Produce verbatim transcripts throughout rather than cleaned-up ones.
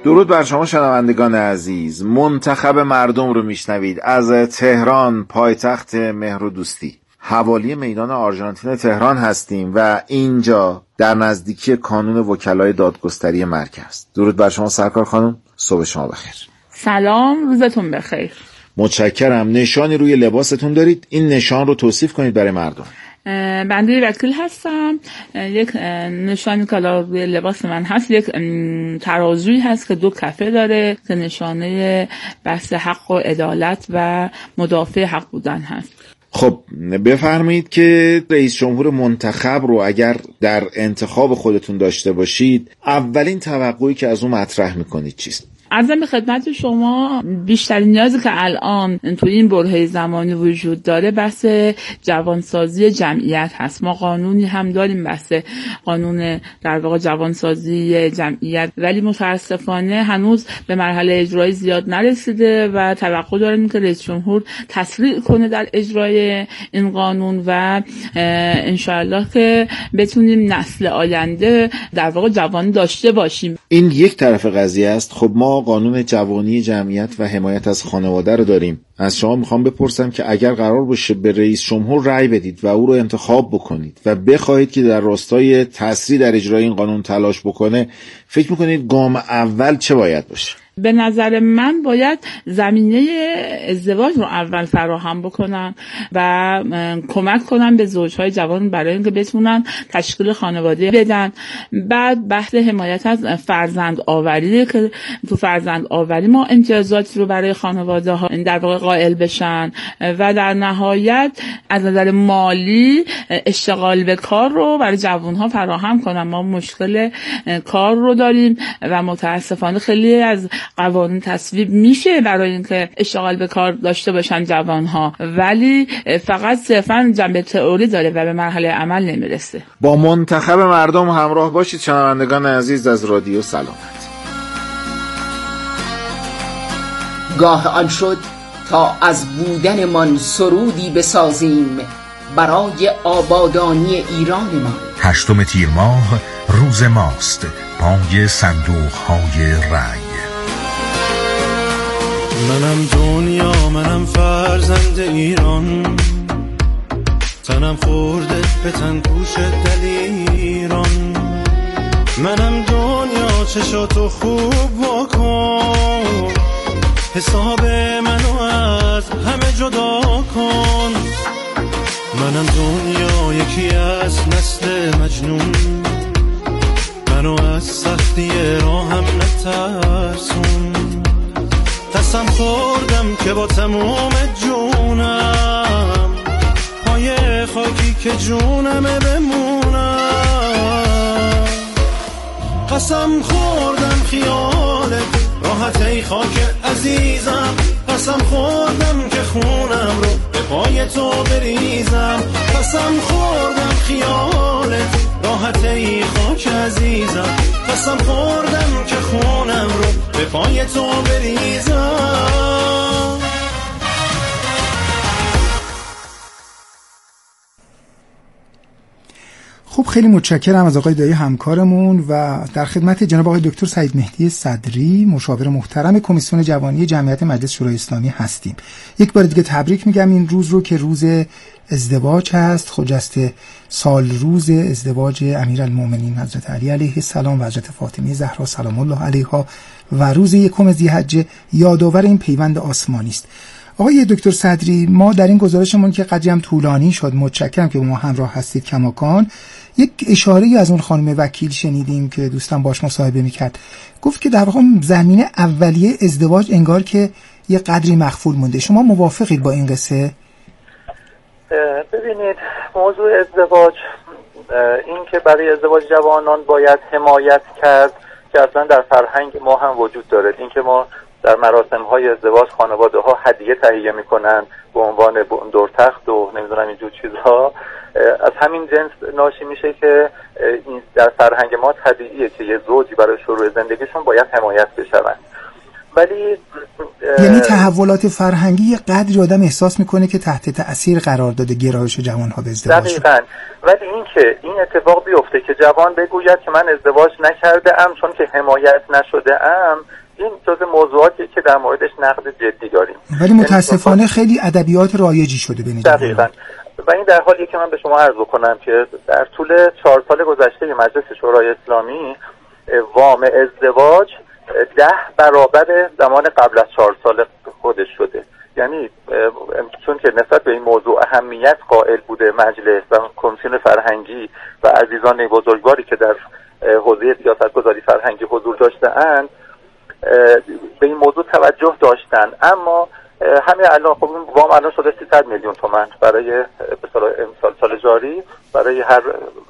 درود بر شما شنوندگان عزیز. منتخب مردم رو میشنوید از تهران، پایتخت مهر و دوستی. حوالی میدان آرژانتین تهران هستیم و اینجا در نزدیکی کانون وکلای دادگستری مرکز. درود بر شما سرکار خانم، صبح شما بخیر. سلام، روزتون بخیر. متشکرم. نشانی روی لباستون دارید، این نشان رو توصیف کنید برای مردم. بنده وکیل هستم. یک نشانی که روی لباس من هست، یک ترازویی هست که دو کفه داره که نشانه بحث حق و عدالت و مدافع حق بودن هست. خب بفرمایید که رئیس جمهور منتخب رو اگر در انتخاب خودتون داشته باشید، اولین توقعی که از اون مطرح میکنید چیست؟ عرضم به خدمت شما، بیشترین نیازی که الان تو این برهه زمانی وجود داره بحث جوانسازی جمعیت هست. ما قانونی هم داریم، بحث قانون در واقع جوانسازی جمعیت، ولی متاسفانه هنوز به مرحله اجرایی زیاد نرسیده و توقع داریم که رئیس جمهور تسریع کنه در اجرای این قانون و انشاءالله که بتونیم نسل آینده در واقع جوان داشته باشیم. این یک طرف قضیه است. خب ما قانون جوانی جمعیت و حمایت از خانواده رو داریم. از شما میخوام بپرسم که اگر قرار باشه به رئیس جمهور رأی بدید و او رو انتخاب بکنید و بخواهید که در راستای تسریع در اجرای این قانون تلاش بکنه، فکر میکنید گام اول چه باید باشه؟ به نظر من باید زمینه ازدواج رو اول فراهم بکنن و کمک کنن به زوجهای جوان برای اینکه بتونن تشکیل خانواده بدن. بعد بحث حمایت از فرزند آوری که تو فرزند آوری ما امتیازاتی رو برای خانواده ها در واقع قائل بشن و در نهایت از نظر مالی اشتغال به کار رو برای جوان ها فراهم کنن. ما مشکل کار رو داریم و متاسفانه خیلی از قوانین تصویب میشه برای اینکه اشتغال به کار داشته باشن جوانها، ولی فقط صرفا جنبه تئوری داره و به مرحله عمل نمیرسه. با منتخب مردم همراه باشید شنوندگان عزیز از رادیو سلامت. گاه آن شد تا از بودنمان سرودی بسازیم برای آبادانی ایرانمان. هشتم تیر ماه روز ماست، پای صندوق های رای. منم دنیا، منم فرزند ایران، تنم خورده به تن پوش دلیران. منم دنیا، چشاتو خوب واکن، حساب منو از همه جدا کن. منم دنیا، یکی از نسل مجنون، منو از سختی راهم نترسون. قسم خوردم که با تموم جونم پای خاکی که جونمه بمونم. قسم خوردم خیالت راحت ای خاک عزیزم، قسم خوردم که خونم رو به پای تو بریزم. قسم خوردم خیالت راحت ای خاک عزیزم، قسم خوردم که خونم رو به پای تو بریزم. خب خیلی متشکرم از آقای دایی همکارمون و در خدمت جناب آقای دکتر سعید مهدی صدری، مشاور محترم کمیسیون جوانی جمعیت مجلس شورای اسلامی هستیم. یک بار دیگه تبریک میگم این روز رو که روز ازدواج هست، خجسته سال روز ازدواج امیرالمومنین حضرت علی علیه السلام و حضرت فاطمه زهرا سلام الله علیها و روز یکم ذی‌حجه یادآور این پیوند آسمانی است. آقای دکتر صدری، ما در این گزارشمون که قدری هم طولانی شد، متشکرم که با ما همراه هستید کماکان، یک اشاره‌ای از اون خانم وکیل شنیدیم که دوستان باش مصاحبه میکرد، گفت که در واقع زمینه اولیه ازدواج انگار که یه قدری مخفول مونده. شما موافقید با این قصه؟ ببینید، موضوع ازدواج، این که برای ازدواج جوانان باید حمایت کرد که اصلا در فرهنگ ما هم وجود داره. این که ما در مراسم های ازدواج خانواده ها هدیه تهیه میکنن به عنوان دورتخت و نمیدونم اینجور چیزها، از همین جنس ناشی میشه که این در فرهنگ ما طبیعیه که یه زوجی برای شروع زندگیشون باید حمایت بشون. ولی یعنی تحولات فرهنگی یه قدری آدم احساس میکنه که تحت تأثیر قرار داده گرایش جوانها به ازدواج. دقیقاً. ولی این که این اتفاق بیفته که جوان بگوید که من ازدواج نکرده ام چون که حمایت نشده ام، این جزء موضوعاتی که در موردش نقد جدی داریم. ولی متاسفانه خیلی ادبیات رایجی شده بین جوانان. دقیقاً. و این در حالیه که من به شما عرض بکنم که در طول چهار سال گذشته مجلس شورای اسلامی وام ازدواج ده برابر زمان قبل از چهار سال خودش شده. یعنی چون که نسبت به این موضوع اهمیت قائل بوده مجلس و کمیسیون فرهنگی و عزیزان بزرگواری که در حوزه سیاستگذاری فرهنگی حضور داشته‌اند به این موضوع توجه داشتن، اما همین الان خب وام الان شده سیصد میلیون تومان برای امسال سال جاری برای هر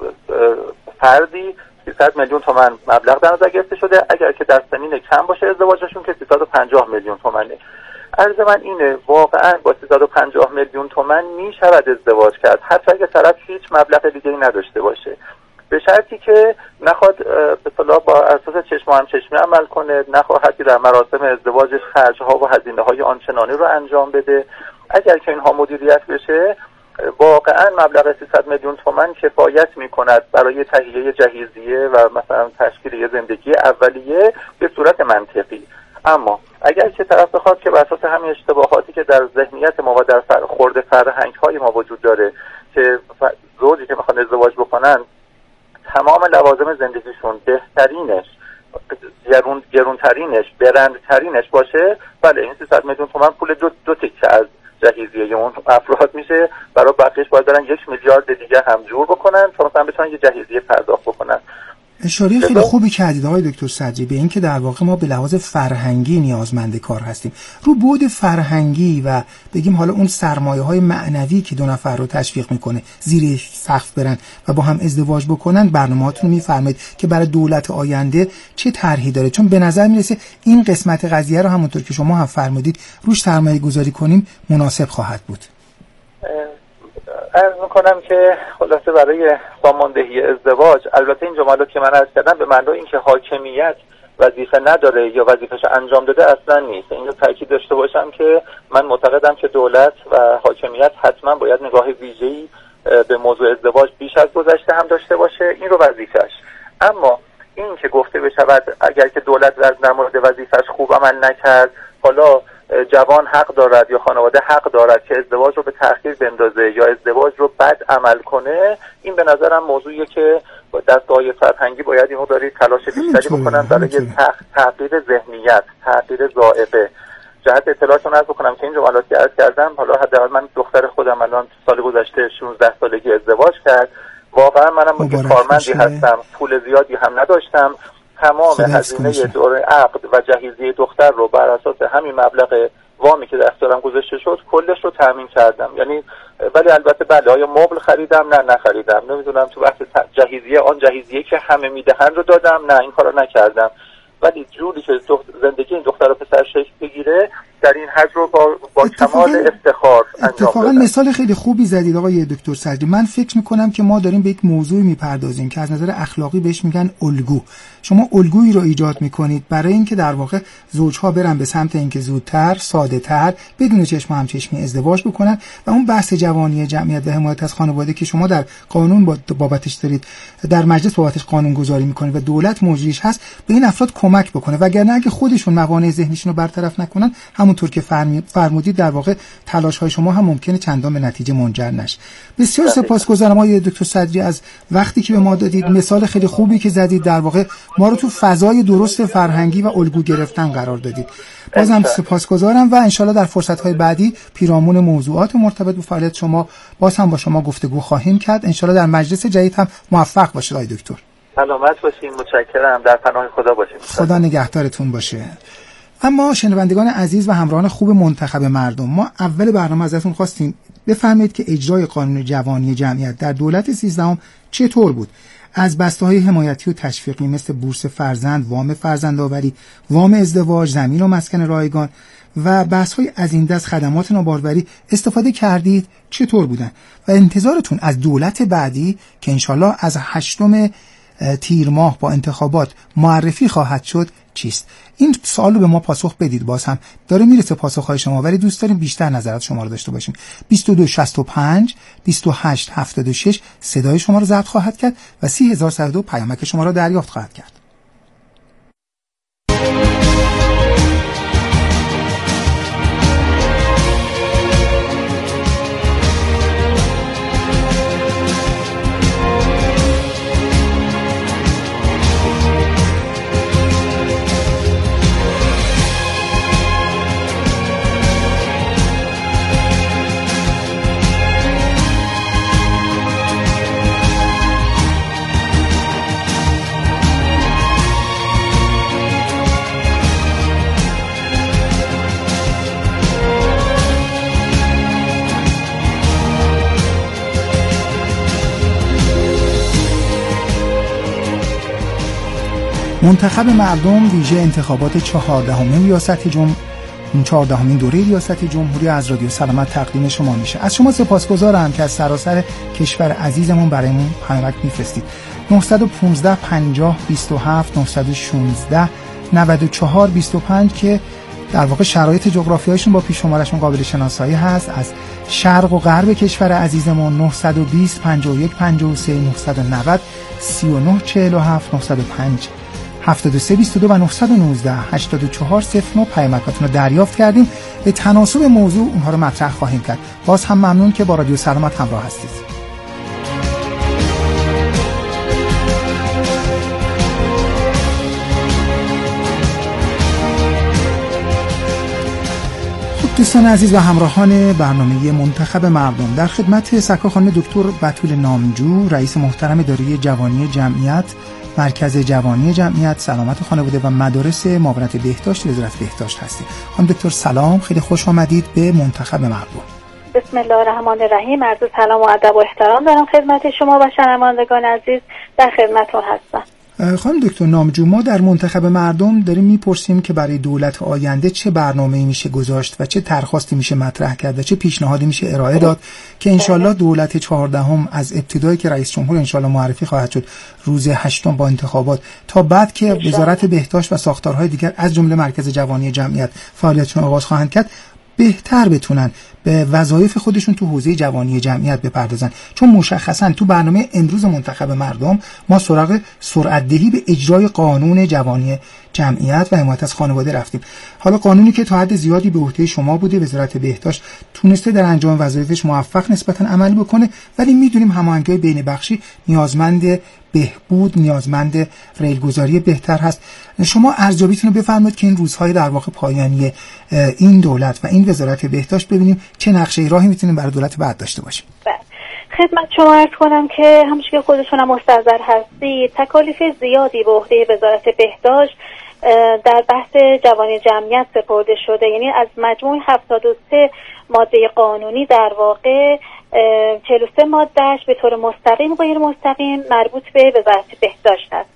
فردی سیصد میلیون تومان مبلغ در نظر گرفته شده. اگر که در سنین کم باشه ازدواجشون که سیصد و پنجاه میلیون تومانه. عرض من اینه واقعا با سیصد و پنجاه میلیون تومان میشود ازدواج کرد، حتی اگر طرف هیچ مبلغ دیگه‌ای نداشته باشه، به شرطی که نخواد به اصطلاح با اساس چشم و همچشمی عمل کنه، نخواهد که در مراسم ازدواجش خرج‌ها و هزینه‌های آنچنانی رو انجام بده. اگر که اینها مدیریت بشه واقعا مبلغ سیصد میلیون تومان کفایت می‌کند برای تهیه جهیزیه و مثلا تشکیل یه زندگی اولیه به صورت منطقی. اما اگر که طرف بخواد که بر اساس همین اشتباهاتی که در ذهنیت ما و در خورد فرهنگ‌های ما وجود داره که زوجی که می‌خوان ازدواج بکنن تمام لوازم زندگیشون بهترینش، گرون گرونترینش، برندترینش باشه، بله این سیصد میلیون تومان پول دو دو تکه از جهیزیه اون افراد میشه. برای بقیه‌اش باید برن یک میلیارد دیگه هم جور بکنن تا مثلا بتونن یه جهیزیه پرداخت بکنن. اشاره خیلی خوبی کردید آقای دکتر صدری به این که در واقع ما به لحاظ فرهنگی نیازمند کار هستیم. رو بعد فرهنگی و بگیم حالا اون سرمایه‌های معنوی که دو نفر رو تشویق میکنه زیر سقف برن و با هم ازدواج بکنن، برنامه‌هاتون رو میفرمایید که برای دولت آینده چه طرحی داره؟ چون به نظر میرسه این قسمت قضیه رو همونطور که شما هم فرمودید روش سرمایه گذاری کنیم مناسب خواهد بود. عرض میکنم که خلاصه برای ساماندهی ازدواج، البته این جملات که من عرض کردم به معنای اینکه حاکمیت وظیفه نداره یا وظیفه‌اش انجام داده اصلا نیست. اینو تاکید داشته باشم که من معتقدم که دولت و حاکمیت حتما باید نگاه ویژه‌ای به موضوع ازدواج بیش از گذشته هم داشته باشه، این رو وظیفه‌اش. اما این که گفته بشود اگر که دولت در مورد وظیفه‌اش خوب عمل نکرد، حالا جوان حق دارد یا خانواده حق دارد که ازدواج رو به تأخیر بندازه یا ازدواج رو بد عمل کنه، این به نظرم موضوعیه که دستگاه فرهنگی باید اینو داری تلاش بیشتری بکنن برای تغییر ذهنیت، تغییر ذائقه. جهت اطلاعتون عرض بکنم که این جملاتی که عرض کردم، حالا حداقل من دختر خودم الان سال گذشته شانزده سالگی ازدواج کرد. واقعا منم که کارمندی هستم، پول زیادی هم نداشتم، تمام هزینه دور عقد و جهیزیه دختر رو بر اساس همین مبلغ وامی که در اختیارم گذاشته شد کلش رو تامین کردم. یعنی ولی البته بله آیا مبل خریدم؟ نه نخریدم. نمیدونم تو بحث جهیزیه آن جهیزیه که همه میدهن رو دادم؟ نه این کارو نکردم. ولی جوری که دختر این دختر و پسر شکل بگیره در این حد رو با, با کمال افتخار انجام دادم. اتفاقا مثال خیلی خوبی زدید آقای دکتر صدری. من فکر میکنم که ما داریم به یک موضوعی میپردازیم که از نظر اخلاقی بهش میگن الگو. شما الگویی رو ایجاد میکنید برای اینکه در واقع زوجها برن به سمت اینکه زودتر، ساده‌تر، بدون چشم و همچشمی ازدواج بکنن و اون بحث جوانی جمعیت و حمایت از خانواده که شما در قانون بابتش دارید، در مجلس بابتش قانون گذاری میکنید و دولت موجودش هست، به این افراد کمک بکنه. وگرنه اگه خودشون موانع ذهنیشون رو برطرف نکنن، همونطور که فرمودید در واقع تلاش‌های شما هم ممکنه چندان به نتیجه منجر نشه. بسیار سپاسگزارم آقای دکتر صدری از وقتی که به ما دادید. مثال خیلی خوبی که زدید، در واقع ما رو تو فضای درست فرهنگی و الگو گرفتن قرار دادید. بازم سپاسگزارم و انشالله در فرصت‌های بعدی پیرامون موضوعات مرتبط با فعالیت شما باز هم با شما گفتگو خواهیم کرد. انشالله در مجلس جدید هم موفق باشید آقای دکتر. سلامت باشین. متشکرم. در پناه خدا باشین. خدا نگهدارتون باشه. اما شنوندگان عزیز و همراهان خوب منتخب مردم، ما اول برنامه ازتون خواستیم بفهمید که اجرای قانون جوانی جمعیت در دولت سیزدهم چطور بود. از بسته‌های حمایتی و تشویقی مثل بورس فرزند، وام فرزندآوری، وام ازدواج، زمین و مسکن رایگان و بحث‌های از این دست خدمات ناباروری استفاده کردید چطور بودن و انتظارتون از دولت بعدی که انشالله از هشتم تیر ماه با انتخابات معرفی خواهد شد چیست؟ این سوال رو به ما پاسخ بدید. باز هم داره میرسه پاسخ‌های شما، ولی دوست داریم بیشتر نظرات شما رو داشته باشیم. بیست و دو شصت و پنج بیست و هشت هفتاد و شش صدای شما رو ضبط خواهد کرد و سی هزار و صد و دو پیامک شما رو دریافت خواهد کرد. منتخب مردم ویژه انتخابات چهاردهمین ریاست جمهوری چهاردهمین دوره ریاست جمهوری از رادیو سلامت تقدیم شما میشه. از شما سپاسگزارم که از سراسر کشور عزیزمون برایمون پیامک میفرستید. نه یک پنج پنجاه بیست و هفت نه یک شش نود و چهار بیست و پنج که در واقع شرایط جغرافیایشون با پیش شمارشون قابل شناسایی هست. از شرق و غرب کشور عزیزمون نه دو صفر پنجاه و یک پنجاه و سه نه نه صفر سی و نه چهل و هفت نه صفر پنج هفتاد و سه بیست و دو و نه یک نه هشتاد و چهار صفر نه پیامکاتون رو دریافت کردیم. به تناسب موضوع اونها رو مطرح خواهیم کرد. باز هم ممنون که با رادیو سلامت همراه هستید. دوستان عزیز و همراهان برنامه منتخب مردم، در خدمت سرکار خانم دکتر بتول نامجو، رئیس محترم اداره جوانی جمعیت، مرکز جوانی جمعیت سلامت خانواده و مدارس معاونت بهداشت وزارت بهداشت هستید. خانم دکتر سلام، خیلی خوش آمدید به منتخب مردم. بسم الله الرحمن الرحیم. عرض سلام و ادب و احترام دارم خدمت شما و شنوندگان عزیز، در خدمتتون هستم. خانم دکتر نامجو، ما در منتخب مردم داریم میپرسیم که برای دولت آینده چه برنامه‌ای میشه گذاشت و چه درخواستی میشه مطرح کرد و چه پیشنهادی میشه ارائه داد که انشالله دولت چهاردهم از ابتدایی که رئیس جمهور انشالله معرفی خواهد شد روز هشتم با انتخابات تا بعد که وزارت بهداشت و ساختارهای دیگر از جمله مرکز جوانی جمعیت فعالیتشون آغاز خواهند کرد، بهتر بتونن به وظایف خودشون تو حوزه جوانی جمعیت بپردازن. چون مشخصا تو برنامه امروز منتخب مردم ما سراغ سرعت دهی به اجرای قانون جوانی جمعیت و حمایت از خانواده رفتیم. حالا قانونی که تا حد زیادی به عهده شما بوده، وزارت بهداشت تونسته در انجام وظایفش موفق نسبتا عمل بکنه، ولی میدونیم هماهنگی بین بخشی نیازمند بهبود، نیازمند ریلگذاری بهتر هست. شما ارزیابیتون رو بفرمایید که این روزهای در واقع پایانی این دولت و این وزارت بهداشت ببینیم چه نقشه راهی میتونیم برای دولت بعد داشته باشیم. خدمت شما عرض کنم که همونش که خودشون هم مستحضر هستید، تکالیف زیادی به عهده وزارت بهداشت در بحث جوانی جمعیت سپرده شده. یعنی از مجموع هفتاد و سه ماده قانونی در واقع چهل و سه مادهش به طور مستقیم و غیر مستقیم مربوط به وزارت بهداشت است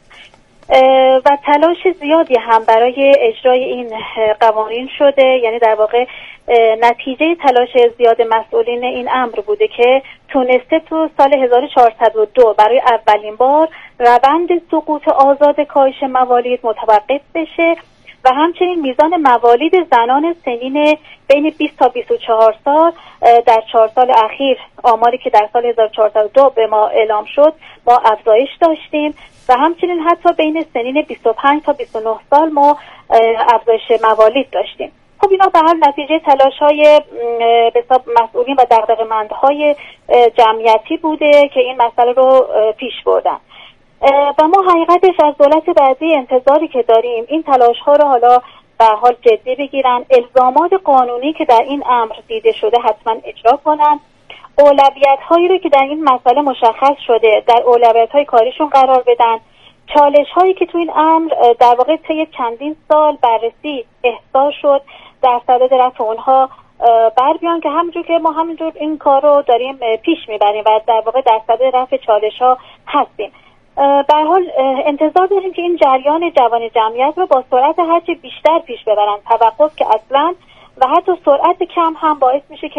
و تلاش زیادی هم برای اجرای این قوانین شده. یعنی در واقع نتیجه تلاش زیاد مسئولین این امر بوده که تونسته تو سال هزار و چهارصد و دو برای اولین بار روند سقوط آزاد کاهش موالید متوقف بشه و همچنین میزان موالید زنان سنین بین بیست تا بیست و چهار سال در چهار سال اخیر، آماری که در سال هزار و چهارصد و دو به ما اعلام شد، ما افزایش داشتیم و همچنین حتی بین سنین بیست و پنج تا بیست و نه سال ما افزایش موالید داشتیم. خب اینا به هر نتیجه تلاش‌های به حساب مسئولین و دغدغه‌مندهای جمعیتی بوده که این مسئله رو پیش بردن و ما حقیقتش از دولت بعدی انتظاری که داریم این تلاش‌ها رو حالا به حال جدی بگیرن، الزامات قانونی که در این امر دیده شده حتما اجرا کنن، اولویت‌هایی رو که در این مسئله مشخص شده در اولویت‌های کاریشون قرار بدن، چالش‌هایی که تو این امر در واقع طی چندین سال بررسی احساس شد در صدد رفع اونها بر بیان که همونجور که ما همینجور این کار رو داریم پیش میبریم و در واقع در صدد رفع چالش‌ها هستیم. به هر حال انتظار داریم که این جریان جوانی جمعیت رو با سرعت هرچی بیشتر پیش ببرن. توقف که اصلا و حتی سرعت کم هم باعث میشه که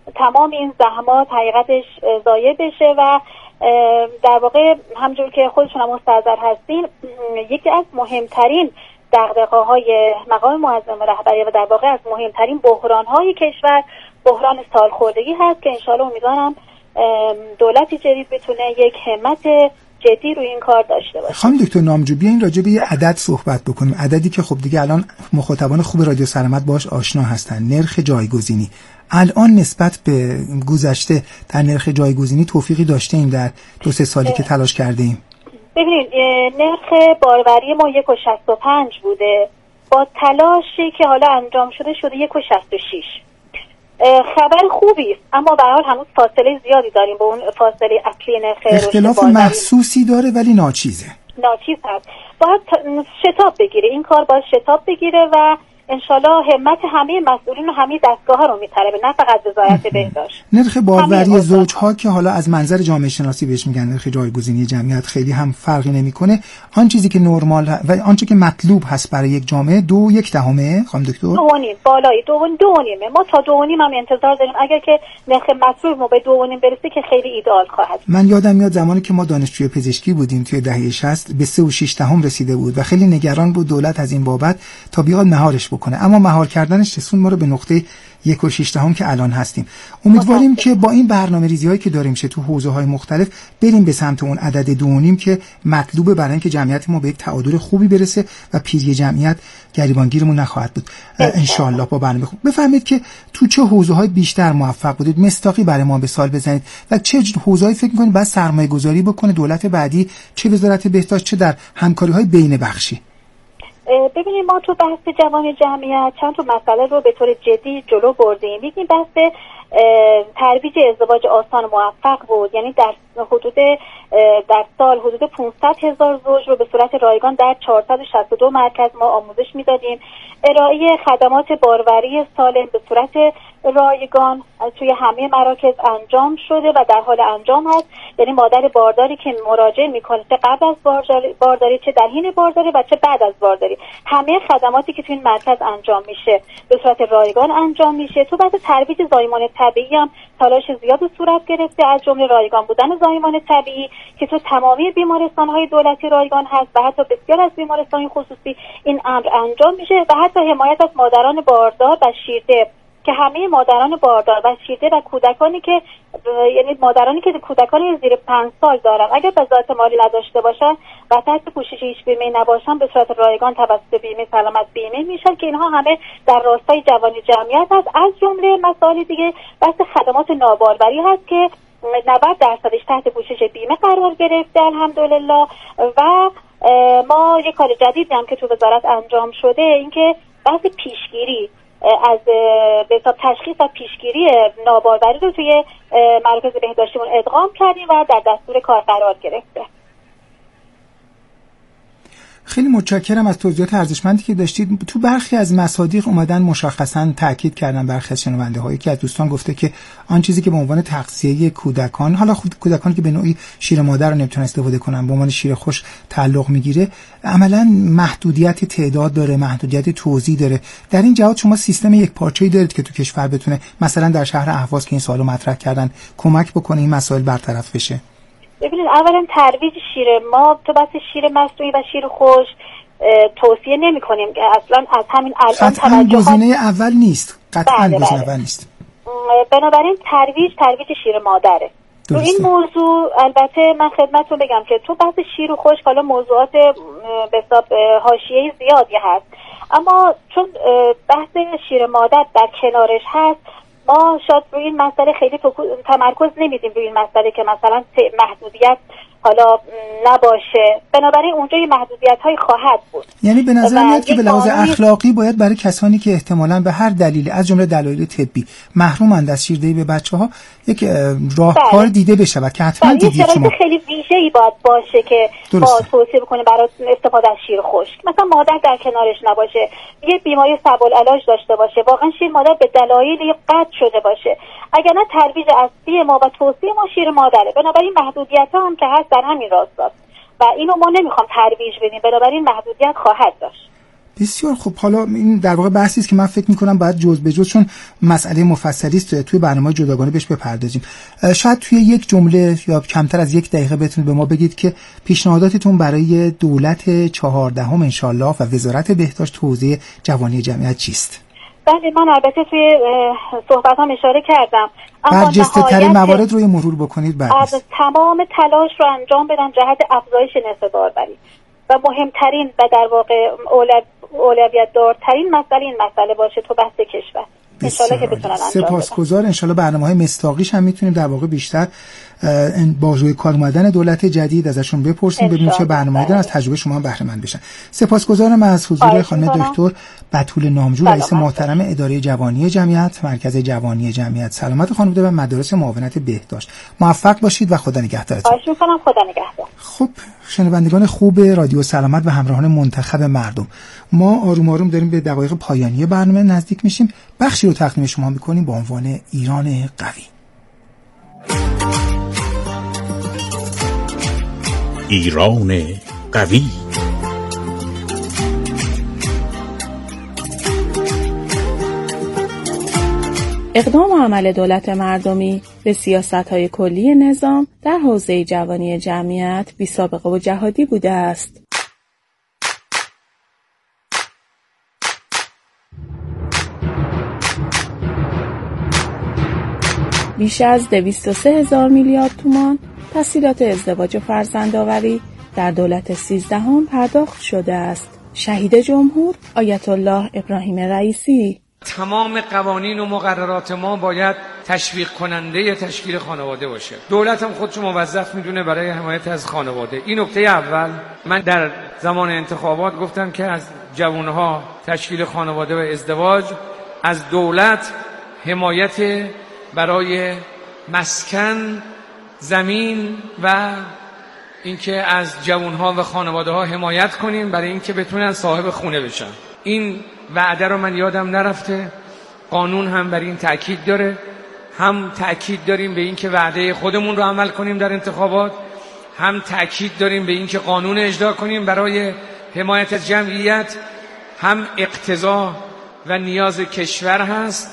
تمام این زحمات حقیقتش ضایع بشه و در واقع همونجور که خودشون هم مستحضر هستین یکی از مهمترین دغدغه‌های مقام معظم رهبری و در واقع از مهمترین بحران‌های کشور بحران سالخوردگی هست که انشالله امیدوارم دولتی جدید بتونه یک همت جدی روی این کار داشته باشه. خانم دکتر نامجو بیاین راجع به یه عدد صحبت بکنیم، عددی که خب دیگه الان مخاطبان خوب رادیو سلامت باهاش آشنا هستن، نرخ جایگزینی. الان نسبت به گذشته در نرخ جایگزینی توفیقی داشته ایم در دو سه سالی که تلاش کرده ایم؟ ببینید نرخ باروری ما یک و شصت و پنج بوده، با تلاشی که حالا انجام شده شده یک و شصت و شش. خبر خوبی است، اما به هر حال هنوز فاصله زیادی داریم با اون فاصله اصلی نرخ. اختلاف محسوسی داره ولی ناچیزه. ناچیز هست. باید شتاب بگیره، این کار باید شتاب بگیره و انشالله همت همه مسئولین و همه دستگاه‌ها رو میطلبه، نه فقط وزارت بهداشت. نرخ باروری زوج‌ها که حالا از منظر جامعه شناسی بهش میگن نرخ جایگزینی جمعیت خیلی هم فرقی نمیکنه. آن چیزی که نرمال و آنچه که مطلوب هست برای یک جامعه دو یک دهمه خانم دکتر. دو و نیم بالای دو و دو و نیمه. ما تا دو و نیم هم انتظار داریم، اگر که نرخ مطلوب ما به دو و نیم برسه که خیلی ایدئال خواهد. من یادم میاد زمانی که ما دانشجوی پزشکی بودیم توی دهه شصت به سه و شش دهم رسیده بود و خیلی نگران بود دولت از این بابت تا بیاد مهارش بکنه، اما مهار کردنش رسوند ما رو به نقطه یک و شش دهم که الان هستیم. امیدواریم که با این برنامه‌ریزی‌هایی که داریم شه تو حوزه‌های مختلف بریم به سمت اون عدد دو و نیم که مطلوبه برای اینکه جمعیت ما به یک تعادل خوبی برسه و پیری جمعیت گریبانگیرمون نخواهد بود ان شاء الله. با برنامه خوب بفهمید که تو چه حوزه‌های بیشتر موفق بودید، مستاقی برای ما به سال بزنید و چه حوزه‌ای فکر می‌کنید بعد سرمایه‌گذاری بکنه دولت بعدی، چه وزارت بهداشت چه در همکاری‌های بین بخشی. ببینید ما تو بحث جوان جمعیت چند تا مسئله رو به طور جدی جلو بردیم. یکی بحث ترویج ازدواج آسان موفق بود، یعنی در حدود در سال حدود پانصد هزار زوج رو به صورت رایگان در چهارصد و شصت و دو مرکز ما آموزش میدادیم. ارائه خدمات باروری سالم به صورت رایگان توی همه مراکز انجام شده و در حال انجام هست، یعنی مادر بارداری که مراجعه میکنه چه قبل از بارداری چه در حین بارداری و چه بعد از بارداری، همه خدماتی که توی این مرکز انجام میشه به صورت رایگان انجام میشه. تو بحث ترویج زایمان طبیعی هم تلاش زیاد صورت گرفته، از جمله رایگان بودن زایمان طبیعی که تو تمامی بیمارستان‌های دولتی رایگان هست و حتی بسیار از بیمارستان‌های خصوصی این امر انجام میشه و حتی حمایت از مادران باردار و شیرده که همه مادران باردار و شیرده و کودکانی که یعنی مادرانی که کودکانی زیر پنج سال دارن اگر وزارت مالی نداشته باشن و تحت پوشش هیچ بیمه نباشن به صورت رایگان توسط بیمه سلامت بیمه میشن که اینها همه در راستای جوانی جمعیت هست. از جمله مسائل دیگه بحث خدمات ناباروری هست که نود درصدش تحت پوشش بیمه قرار گرفته الحمدلله و ما یک کار جدیدی هم که تو وزارت انجام شده اینکه بحث پیشگیری از به حساب تشخیص و پیشگیری ناباروری رو توی مراکز بهداشتیمون ادغام کردیم و در دستور کار قرار گرفته. خیلی متشکرم از توضیحات ارزشمندی که داشتید. تو برخی از مصادیق اومدن مشخصاً تاکید کردن برخی از شنونده‌هایی که از دوستان گفته که آن چیزی که به عنوان تغذیه کودکان، حالا خود کودکانی که به نوعی شیر مادر رو نمیتونن استفاده کنن به عنوان شیر خوش تعلق میگیره، عملاً محدودیت تعداد داره، محدودیت توزیع داره. در این جهت شما سیستم یک پارچه‌ای دارید که تو کشور بتونه مثلا در شهر اهواز که این سوالو مطرح کردن کمک بکنه این مسائل برطرف بشه؟ ببینید اولا ترویج شیر ما تو بحث شیر مصنوعی و شیر خوش توصیه نمی کنیم اصلا از همین الان قطعا گزینه اول نیست قطعا گزینه اول نیست. بنابراین ترویج ترویج شیر مادره. تو این موضوع البته من خدمتتون بگم که تو بحث شیر خوش حالا موضوعات به حساب حاشیه‌ای زیادی هست، اما چون بحث شیر مادر در کنارش هست ما شاید روی این مسئله خیلی تمرکز نمیدیم روی این مسئله که مثلا محدودیت حالا نباشه، بنابراین اونجا یه محدودیت‌های خواهد بود. یعنی به نظر میاد که به لحاظ اخلاقی باید برای کسانی که احتمالاً به هر دلیلی از جمله دلایل طبی محرومند از شیردهی به بچه‌ها یک راهکار دیده بشه و که حتما دیدید شما خیلی ویژه‌ای باید باشه که با توصیه بکنه برای استفاده از شیر خشک، مثلا مادر در کنارش نباشه، یه بیماری سبالعلاج داشته باشه، واقعا شیر مادر به دلایلی قطع شده باشه، اگر نه ترویج اصلی ما و توصیه ما شیر مادره. بنابراین محدودیت‌ها هم که هست در همین راستاست و اینو ما نمیخوام ترویج بدیم، بنابراین محدودیت خواهد داشت. بسیار خب. حالا این در واقع بحثی است که من فکر می‌کنم باید جز به جز، چون مسئله مفصلی است، توی برنامه جداگانه بهش بپردازیم. شاید توی یک جمله یا کمتر از یک دقیقه بتونید به ما بگید که پیشنهاداتتون برای دولت چهاردهم انشالله و وزارت بهداشت حوزه جوانی جمعیت چیست؟ بله، من البته توی صحبتام اشاره کردم، اما برجسته ترین موارد رو یه مرور بکنید. بعد تمام تلاش رو انجام بدن جهت افزایش نرخ باربری و مهمترین و در واقع اولویت اولویت دارترین مسئله این مسئله باشه تو بحث کشور. انشالله که بتونن انجام بدن. سپاسگزار. انشالله برنامه‌های مصداقیش هم میتونیم در واقع بیشتر با روی کار اومدن دولت جدید ازشون بپرسیم، ببینیم چه برنامه‌ای دارن، از تجربه شما بهره مند بشن. سپاسگزارم از حضور خانم دکتر بتول نامجو، رئیس محترم اداره جوانی جمعیت، مرکز جوانی جمعیت سلامت خانواده و مدارس معاونت بهداشت. موفق باشید و خدا نگهدارتون. خواهش می‌کنم. خدا نگهدار. خب شنوندگان خوب رادیو سلامت و همراهان منتخب مردم، ما آروم آروم داریم به دقایق پایانی برنامه نزدیک میشیم. بخشی رو تقدیم شما می‌کنیم با عنوان ایران قوی. ایران قوی. اقدام و عمل دولت مردمی به سیاست‌های کلی نظام در حوزه جوانی جمعیت بی‌سابقه و جهادی بوده است. بیش از دویست و سه هزار میلیارد تومان تسهیلات ازدواج و فرزندآوری در دولت سیزدهم پرداخت شده است. شهید جمهور آیت الله ابراهیم رئیسی: تمام قوانین و مقررات ما باید تشویق کننده تشکیل خانواده باشه. دولت هم خودشو موظف میدونه برای حمایت از خانواده. این نکته اول. من در زمان انتخابات گفتم که از جوانها تشکیل خانواده و ازدواج، از دولت حمایت برای مسکن، زمین و اینکه از جوانها و خانواده ها حمایت کنیم برای اینکه بتونن صاحب خونه بشن. این وعده رو من یادم نرفته. قانون هم بر این تأکید داره. هم تأکید داریم به اینکه وعده خودمون رو عمل کنیم در انتخابات، هم تأکید داریم به اینکه قانون اجرا کنیم برای حمایت از جمعیت. هم اقتضا و نیاز کشور هست.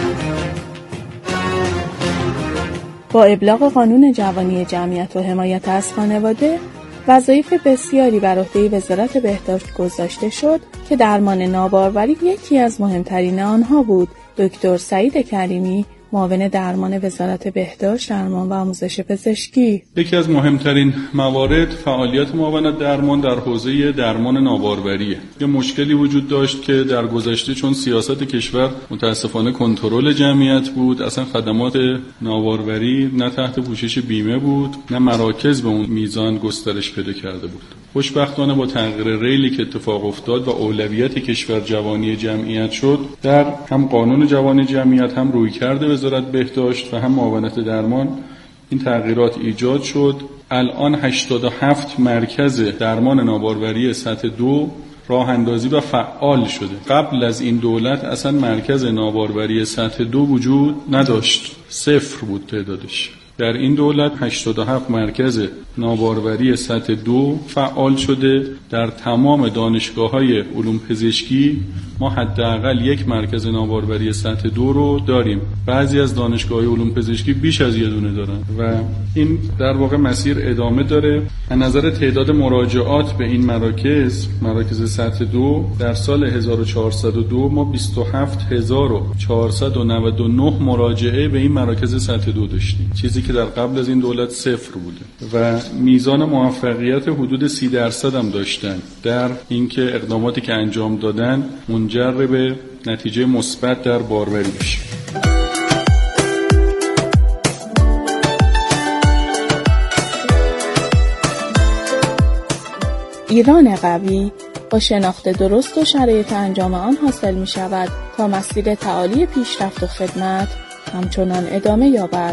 با ابلاغ قانون جوانی جمعیت و حمایت از خانواده، وظایف بسیاری بر عهده وزارت بهداشت گذاشته شد که درمان ناباروری یکی از مهمترین آنها بود. دکتر سعید کریمی، معاون درمان وزارت بهداشت، درمان و آموزش پزشکی: یکی از مهمترین موارد فعالیت معاونت درمان در حوزه درمان ناباروریه. یه مشکلی وجود داشت که در گذشته چون سیاست کشور متاسفانه کنترل جمعیت بود، اصلا خدمات ناباروری نه تحت پوشش بیمه بود، نه مراکز به اون میزان گسترش پیدا کرده بود. خوشبختانه با تغییر ریلی که اتفاق افتاد و اولویت کشور جوانی جمعیت شد، در هم قانون جوانی جمعیت، هم رویکرد وزارت بهداشت و هم معاونت درمان این تغییرات ایجاد شد. الان هشتاد و هفت مرکز درمان ناباروری سطح دو راه اندازی و فعال شده. قبل از این دولت اصلا مرکز ناباروری سطح دو وجود نداشت، صفر بود تعدادش. در این دولت هشتاد و هفت مرکز ناباروری سطح دو فعال شده. در تمام دانشگاه‌های علوم پزشکی ما حداقل یک مرکز ناباروری سطح دو رو داریم. بعضی از دانشگاه‌های علوم پزشکی بیش از یه دونه دارن و این در واقع مسیر ادامه داره. از نظر تعداد مراجعات به این مراکز، مراکز سطح دو، در سال هزار و چهارصد و دو ما بیست و هفت هزار و چهارصد و نود و نه مراجعه به این مراکز سطح دو داشتیم، چیزی که در قبل از این دولت صفر بوده و میزان موفقیت حدود سی درصد هم داشتن در اینکه اقداماتی که انجام دادن منجر به نتیجه مثبت در باروری بشه. ایران قوی با شناخت درست و شرایط انجام آن حاصل می شود تا مسیر تعالی پیشرفت و خدمت همچنان ادامه یابد.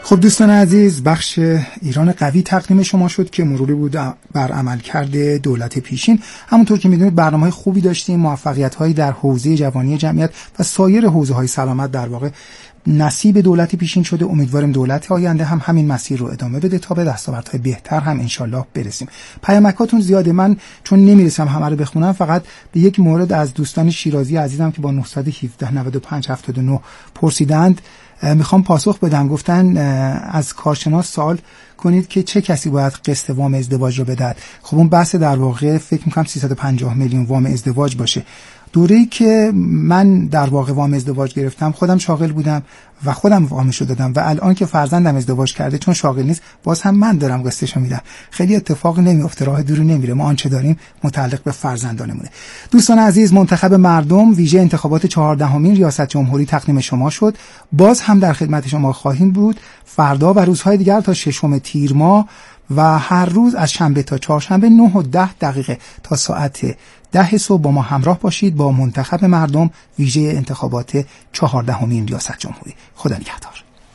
خب دوستان عزیز، بخش ایران قوی تقدیم شما شد که مروری بود بر عملکرد دولت پیشین. همونطور که میدونید برنامه‌های خوبی داشتیم، موفقیت‌هایی در حوزه جوانی جمعیت و سایر حوزه‌های سلامت در واقع نصیب دولت پیشین شده. امیدواریم دولت آینده هم همین مسیر رو ادامه بده تا به دستاوردهای بهتر هم انشالله برسیم. پیامکاتون زیاده، من چون نمیرسم همه رو بخونم، فقط به یک مورد از دوستان شیرازی عزیزم که با نه یک هفت نود و پنج هفتاد و نه پرسیدند میخوام پاسخ بدم. گفتن از کارشناس سوال کنید که چه کسی باید قسط وام ازدواج رو بدهد. خب اون بحث در واقع فکر میکنم سیصد و پنجاه میلیون وام ازدواج باشه. دوره‌ای که من در واقع وام ازدواج گرفتم خودم شاغل بودم و خودم وامشو دادم و الان که فرزندم ازدواج کرده چون شاغل نیست باز هم من دارم قسطشو میدم. خیلی اتفاق نمیفته، راه دوری نمیره. ما آنچه داریم متعلق به فرزندانمونه. دوستان عزیز، منتخب مردم ویژه انتخابات چهاردهمین ریاست جمهوری تقدیم شما شد. باز هم در خدمت شما خواهیم بود فردا و روزهای دیگر تا ششم تیر ماه و هر روز از شنبه تا چهارشنبه نه و ده دقیقه تا ساعت ده صبح با ما همراه باشید با منتخب مردم ویژه انتخابات چهاردهمین ریاست جمهوری. خدا نگهدار.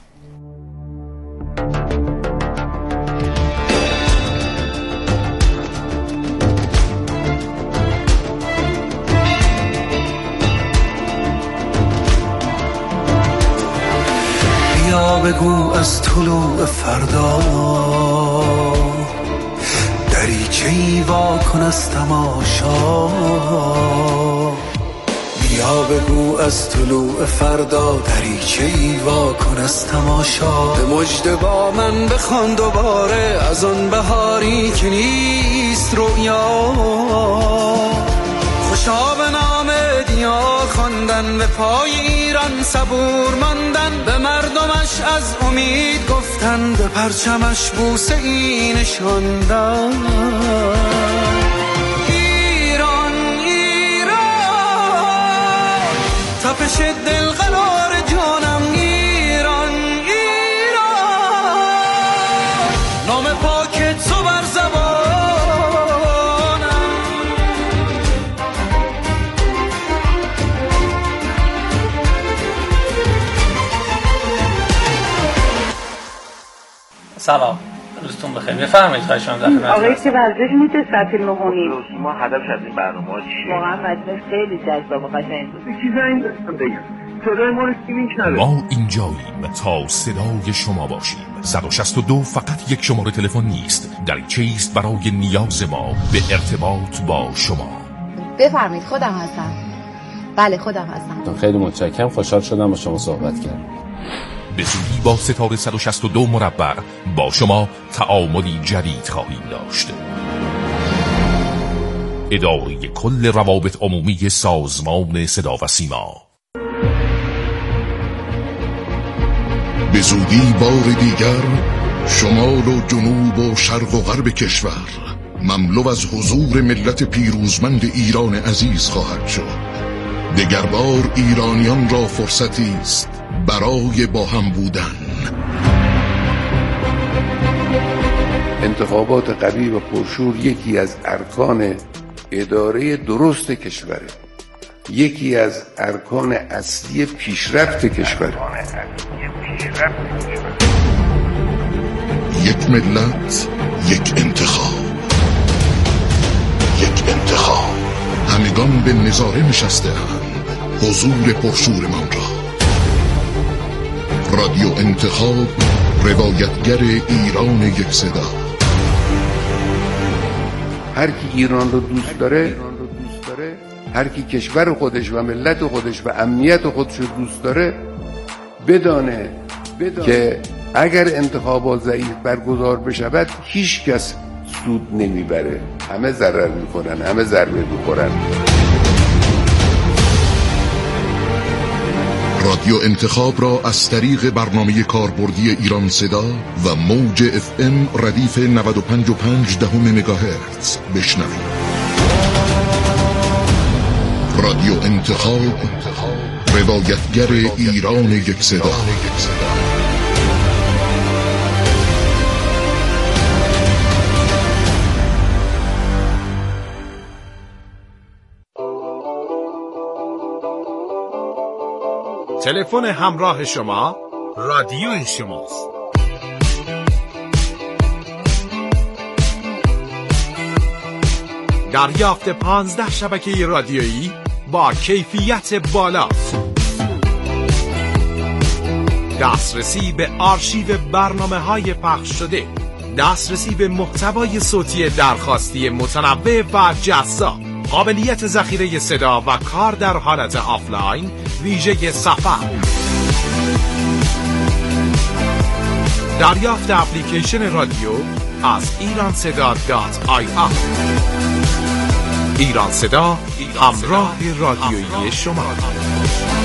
بیا بگو از طلوع فردا دریچه‌ای وا کن از تماشا. بیا بگو از طلوع فردا دریچه‌ای وا کن از تماشا. به مژده با من بخوان دوباره از آن بهاری که نیست رویا. خوشا به نام دیار خواندن، به پای ایران صبور ماندن، به مردمش از امید گفتن، به پرچمش بوسه ای نشاندن. ایران ایران تپش دل قرار جانم. ایران ایران نام پاک تو بر زبان. سلام، روزتون بخیر. بفرمایید خواهش می‌کنم. در خدمت آقای که ورزش میشه ساعت نه و نیم. ما هدفش از این برنامه چیه؟ واقعا مجلس خیلی جذاب و قشنگ بود. چیزی این دستم بگم. صدای ما رو سیمینگ نداره. ما اینجاییم تا صدای شما باشیم. صد و شصت و دو فقط یک شماره تلفن نیست، دریچه است برای نیاز ما به ارتباط با شما. بفرمایید، خودم هستم. بله خودم هستم. خیلی متشکرم، خوشحال شدم با شما صحبت کردم. به زودی با ستاره صد و شصت و دو مربع با شما تعاملی جدید خواهیم داشت. اداره کل روابط عمومی سازمان صدا و سیما. به زودی بار دیگر شمال و جنوب و شرق و غرب کشور مملو از حضور ملت پیروزمند ایران عزیز خواهد شد. دگر بار ایرانیان را فرصتی است برای با هم بودن. انتخابات قوی و پرشور یکی از ارکان اداره درست کشوره، یکی از ارکان اصلی پیشرفت کشوره. یک ملت، یک انتخاب، یک انتخاب. همگان به نظاره نشسته اند حضور پرشورمان را. رادیو انتخاب، روایتگر ایران یک صدا. هر کی ایران رو دوست داره، هر کی کشور خودش و ملت خودش و امنیت خودش رو دوست داره، بدانه که اگر انتخابات ضعیف برگزار بشود هیچ کس سود نمیبره، همه ضرر میکنن، همه ضربه میخورن. رادیو انتخاب را از طریق برنامه کاربردی ایران صدا و موج اف ام ردیف نود و پنج و پنج دهم مگاهرتز بشنوید. رادیو انتخاب، روایتگر ایران یک صدا. تلفن همراه شما رادیو شماست. دریافت پانزده شبکه رادیویی با کیفیت بالا، دسترسی به آرشیو برنامه‌های پخش شده، دسترسی به محتوای صوتی درخواستی متنوع و جذاب، قابلیت ذخیره صدا و کار در حالت آفلاین ویژه سفر، دریافت اپلیکیشن رادیو از ایران صدا دات آی آر. ایران صدا، همراه رادیویی شما.